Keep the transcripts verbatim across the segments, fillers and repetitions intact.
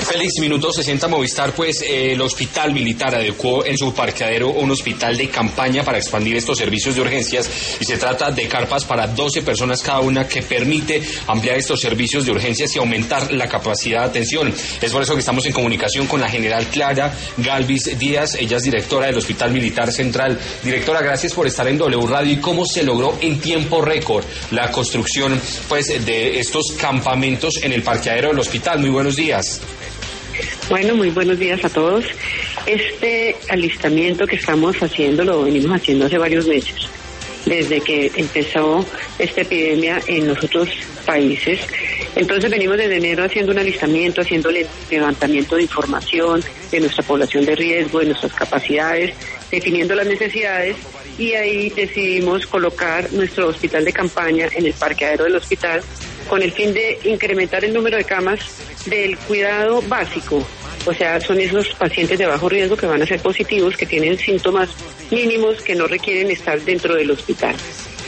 Félix, minuto sesenta Movistar, pues eh, el Hospital Militar adecuó en su parqueadero un hospital de campaña para expandir estos servicios de urgencias y se trata de carpas para doce personas cada una que permite ampliar estos servicios de urgencias y aumentar la capacidad de atención. Es por eso que estamos en comunicación con la general Clara Galvis Díaz, ella es directora del Hospital Militar Central. Directora, gracias por estar en W Radio. ¿Y cómo se logró en tiempo récord la construcción pues de estos campamentos en el parqueadero del hospital? Muy buenos días. Bueno, muy buenos días a todos. Este alistamiento que estamos haciendo lo venimos haciendo hace varios meses, desde que empezó esta epidemia en los otros países. Entonces venimos desde enero haciendo un alistamiento, haciendo levantamiento de información de nuestra población de riesgo, de nuestras capacidades, definiendo las necesidades, y ahí decidimos colocar nuestro hospital de campaña en el parqueadero del hospital con el fin de incrementar el número de camas del cuidado básico. O sea, son esos pacientes de bajo riesgo que van a ser positivos, que tienen síntomas mínimos, que no requieren estar dentro del hospital.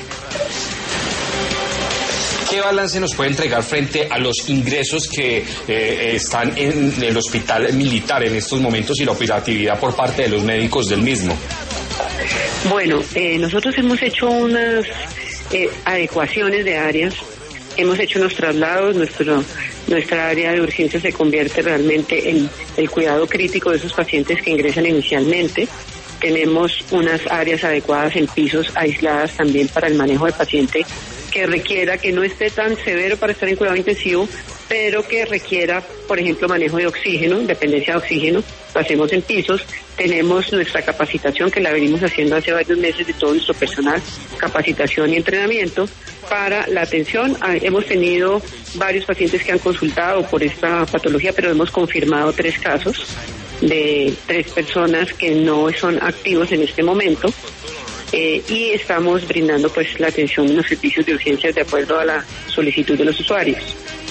¿Qué balance nos puede entregar frente a los ingresos que eh, están en el hospital militar en estos momentos y la operatividad por parte de los médicos del mismo? Bueno, eh, nosotros hemos hecho unas eh, adecuaciones de áreas, hemos hecho unos traslados, nuestro, nuestra área de urgencia se convierte realmente en el cuidado crítico de esos pacientes que ingresan inicialmente. Tenemos unas áreas adecuadas en pisos aisladas también para el manejo del paciente que requiera, que no esté tan severo para estar en cuidado intensivo, pero que requiera, por ejemplo, manejo de oxígeno, dependencia de oxígeno, lo hacemos en pisos. Tenemos nuestra capacitación, que la venimos haciendo hace varios meses de todo nuestro personal, capacitación y entrenamiento para la atención. Hemos tenido varios pacientes que han consultado por esta patología, pero hemos confirmado tres casos de tres personas que no son activos en este momento. Eh, y estamos brindando pues la atención en los servicios de urgencias de acuerdo a la solicitud de los usuarios.